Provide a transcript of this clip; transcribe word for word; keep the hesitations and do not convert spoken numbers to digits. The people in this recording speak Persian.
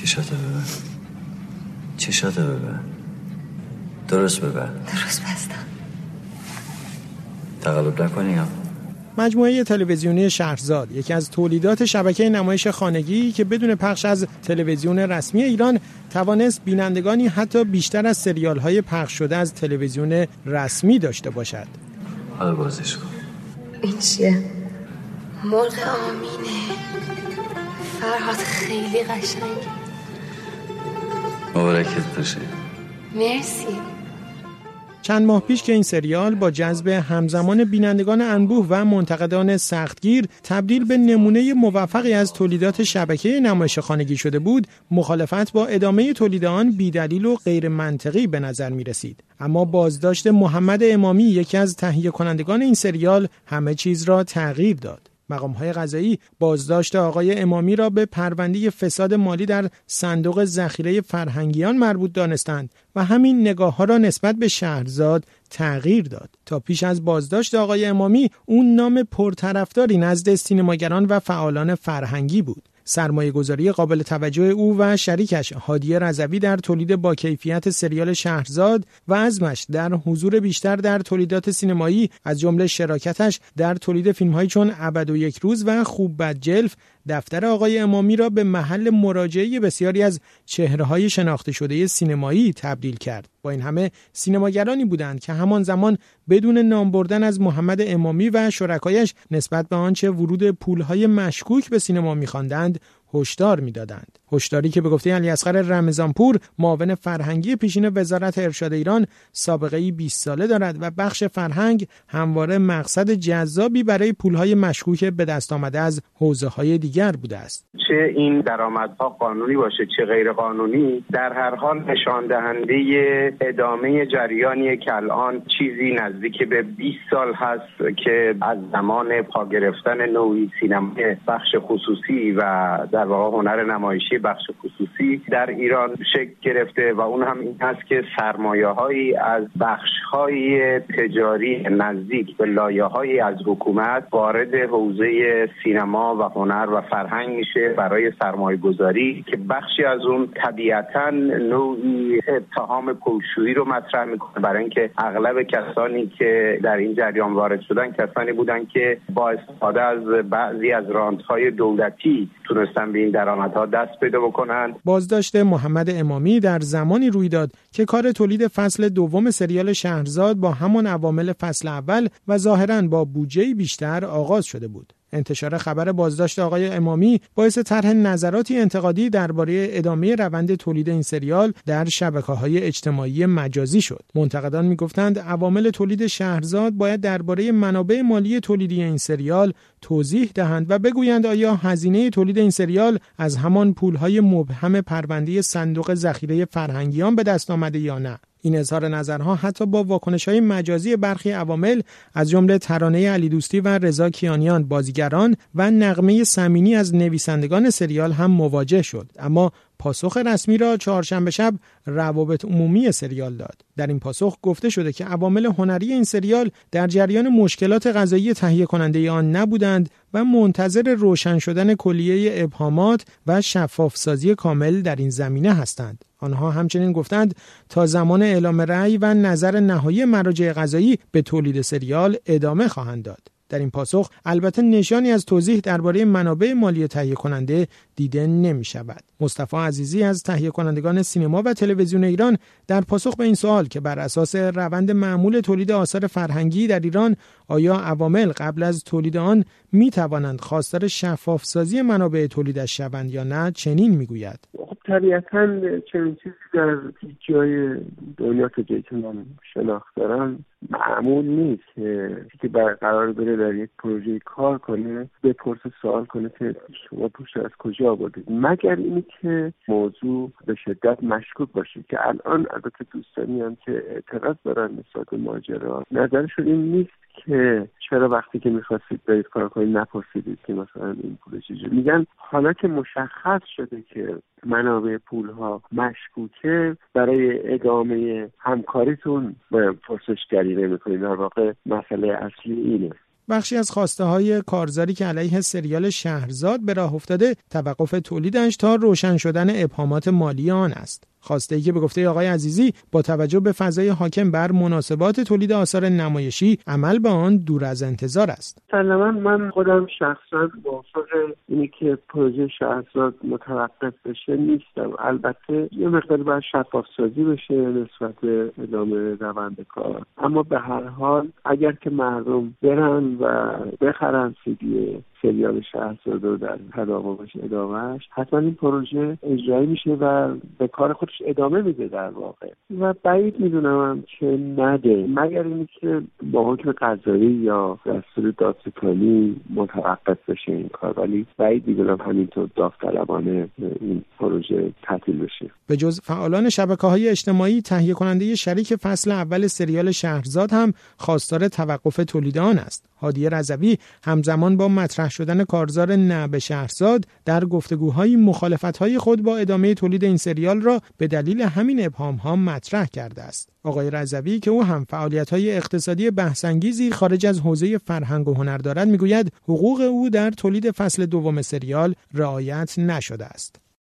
چشاتو ببن، چشاتو ببن، درست ببن. درست بستم. تقلب نکنی ها. مجموعه تلویزیونی شهرزاد یکی از تولیدات شبکه نمایش خانگی که بدون پخش از تلویزیون رسمی ایران توانست بینندگانی حتی بیشتر از سریال‌های پخش شده از تلویزیون رسمی داشته باشد. حالا بازش کن. این چیه؟ مرغ آمینه. فرهاد خیلی قشنگه. مبارکت باشه. مرسی. چند ماه پیش که این سریال با جذب همزمان بینندگان انبوه و منتقدان سختگیر تبدیل به نمونه موفقی از تولیدات شبکه نمایش خانگی شده بود، مخالفت با ادامه تولید آن بی‌دلیل و غیر منطقی به نظر می رسید. اما بازداشت محمد امامی، یکی از تهیه کنندگان این سریال، همه چیز را تغییر داد. مقام‌های قضایی بازداشت آقای امامی را به پرونده فساد مالی در صندوق ذخیره فرهنگیان مربوط دانستند و همین نگاه‌ها را نسبت به شهرزاد تغییر داد. تا پیش از بازداشت آقای امامی، اون نام پرطرفداری نزد سینماگران و فعالان فرهنگی بود. سرمایه‌گذاری قابل توجه او و شریکش هادی رضوی در تولید با کیفیت سریال شهرزاد و عزمش در حضور بیشتر در تولیدات سینمایی، از جمله شراکتش در تولید فیلم‌هایی چون ابد و یک روز و خوب بد جلف، دفتر آقای امامی را به محل مراجعه بسیاری از چهره‌های شناخته شده سینمایی تبدیل کرد. با این همه سینماگرانی بودند که همان زمان بدون نام بردن از محمد امامی و شرکایش نسبت به آنچه ورود پولهای مشکوک به سینما می‌خواندند هشدار می‌دادند. هشداری که به گفته علیاصغر رمضانپور، معاون فرهنگی پیشین وزارت ارشاد ایران، سابقه‌ای بیست ساله دارد و بخش فرهنگ همواره مقصد جذابی برای پولهای مشکوک به دست آمده از حوزه‌های دیگر بوده است. چه این درآمدها قانونی باشه چه غیر قانونی، در هر حال نشان دهنده ادامه جریانیه که الان چیزی نزدیک به بیست سال هست که از زمان پا گرفتن نوعی سینمای بخش خصوصی و در واقع هنر نمایشی بخش خصوصی در ایران شکل گرفته و اون هم این هست که سرمایه‌هایی از بخش‌های تجاری نزدیک به لایه‌هایی از حکومت وارد حوزه سینما و هنر و فرهنگ میشه برای سرمایه‌گذاری که بخشی از اون طبیعتاً نوعی اتهام پولشویی رو مطرح میکنه، برای اینکه اغلب کسانی که در این جریان وارد شدن کسانی بودن که با استفاده از بعضی از رانت‌های دولتی تونستن به این درآمدها دست پیدا بکنن. بازداشت محمد امامی در زمانی روی داد که کار تولید فصل دوم سریال شهرزاد با همان عوامل فصل اول و ظاهراً با بودجه بیشتر آغاز شده بود. انتشار خبر بازداشت آقای امامی باعث طرح نظراتی انتقادی درباره ادامه روند تولید این سریال در شبکه‌های اجتماعی مجازی شد. منتقدان می‌گفتند عوامل تولید شهرزاد باید درباره منابع مالی تولیدی این سریال توضیح دهند و بگویند آیا هزینه تولید این سریال از همان پول‌های مبهم پرونده صندوق ذخیره فرهنگیان به دست آمده یا نه. این اظهار نظرها حتی با واکنش‌های مجازی برخی عوامل از جمله ترانه علی دوستی و رضا کیانیان بازیگران و نغمه سمینی از نویسندگان سریال هم مواجه شد، اما پاسخ رسمی را چهارشنبه شب روابط عمومی سریال داد. در این پاسخ گفته شده که عوامل هنری این سریال در جریان مشکلات قضایی تهیه کننده آن نبودند و منتظر روشن شدن کلیه ابهامات و شفاف سازی کامل در این زمینه هستند. آنها همچنین گفتند تا زمان اعلام رأی و نظر نهایی مراجع قضایی به تولید سریال ادامه خواهند داد. در این پاسخ البته نشانی از توضیح درباره منابع مالی تهیه کننده دیده نمی شود. مصطفی عزیزی از تهیه کنندگان سینما و تلویزیون ایران در پاسخ به این سوال که بر اساس روند معمول تولید آثار فرهنگی در ایران آیا عوامل قبل از تولید آن می توانند خواستار شفاف سازی منابع تولیدش شوند یا نه، چنین می گوید. خب طبیعتاً چنین چیزی در جای دنیا که جایی که من شناخت دارم معمول نیست که برقرار بره در یک پروژه کار کنه بپرسه سوال کنه که شما پوش از کجا آوردید، مگر اینی که موضوع به شدت مشکوک باشه که الان البته دوستانی هم که اعتراض دارن نسبت به ماجرا نظرشون این نیست که چرا وقتی که می‌خواستید برید کار کنید نپرسیدید که مثلا این پول چجوری. میگن حالا که مشخص شده که منابع پول‌ها مشکوکه برای ادامه همکاریتون پرسشگری نمی‌کنید. در واقع مسئله اصلی اینه. بخشی از خواسته های کارزاری که علیه سریال شهرزاد به راه افتاده توقف تولیدش تا روشن شدن ابهامات مالی آن است. خواسته ای که به گفته آقای عزیزی با توجه به فضای حاکم بر مناسبات تولید آثار نمایشی عمل به آن دور از انتظار است. سلام، من خودم شخصا موافق اینی که پروژه شهرزاد متوقف بشه نیستم. البته یه مقدار باید شفاف سازی بشه نسبت به ادامه روند کار، اما به هر حال اگر که مردم برن و بخرن سیدی سریال شهرزاد رو در تداومش ادامهش، حتما این پروژه اجرایی میشه و به کار خودش ادامه میده در واقع. و بعید میدونم که نده، مگر اینی که با حکم قضایی یا دستور دادستانی متوقف بشه این کار، ولی بعید میدونم همینطور داوطلبانه این پروژه تعطیل بشه. به جز فعالان شبکه‌های اجتماعی، تهیه کننده شریک فصل اول سریال شهرزاد هم خواستار توقف تولید آن است. هادیه رضوی همزمان با مطرح شدن کارزار نه به شهرزاد در گفتگوهای مخالفت‌های خود با ادامه تولید این سریال را به دلیل همین ابهام‌ها مطرح کرده است. آقای رضوی که او هم فعالیت‌های اقتصادی بحث‌انگیزی خارج از حوزه فرهنگ و هنر دارد، میگوید حقوق او در تولید فصل دوم سریال رعایت نشده است.